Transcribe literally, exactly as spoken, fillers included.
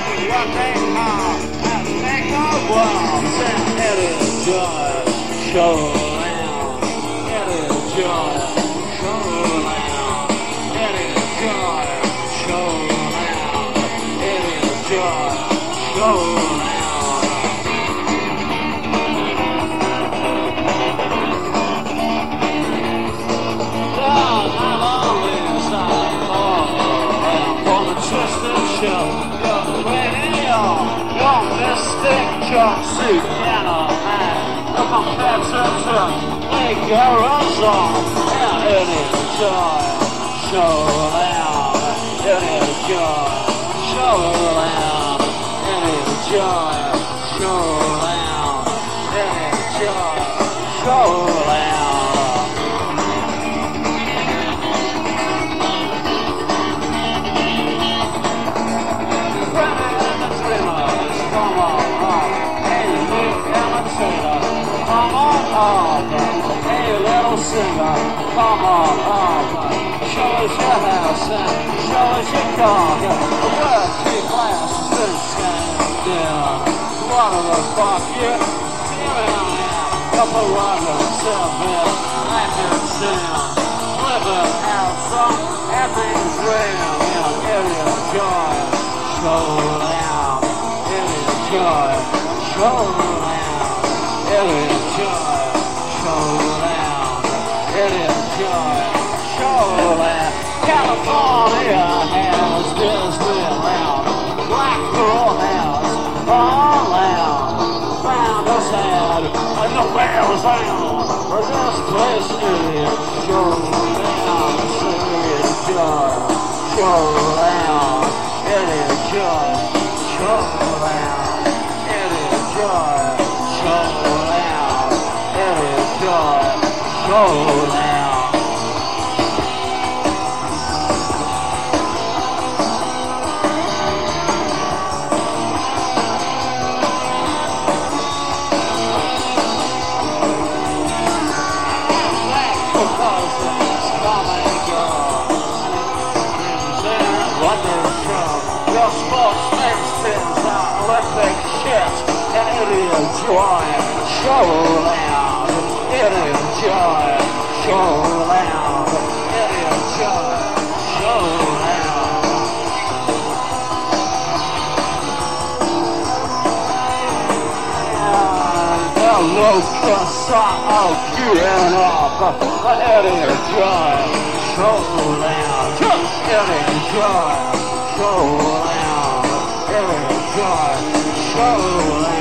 what they are, and make the world and it is joy. Showdown, it is joy. Showdown, it is joy. Showdown, it is joy. Showdown. Your mystic jumpsuit and a man, a competitor, make your on, and it is joy, showdown, it is joy, showdown, it is joy, showdown, it is joy, showdown. Come on up, hey little singer, come on up. Show us your house and show us your car. The working class has been standing. What the fuck, you? Here I am, couple rugged service, I can sing. Living out front, everything's real. Yeah, it is joy, showdown, it is joy, showdown. It is joy, showdown, it is joy, showdown. California has Disneyland, Black Girl has all loud. Found us out in the whale's island, but this place is showdown, it is joy, showdown, it is joy, showdown, it is joy, showdown. Showdown. Your sports spins are Olympic shit, and it is joy, showdown. It is joy, showdown. It is joy, showdown. The locusts are all queuing up. It is joy, showdown. It is joy, showdown. It is joy, showdown.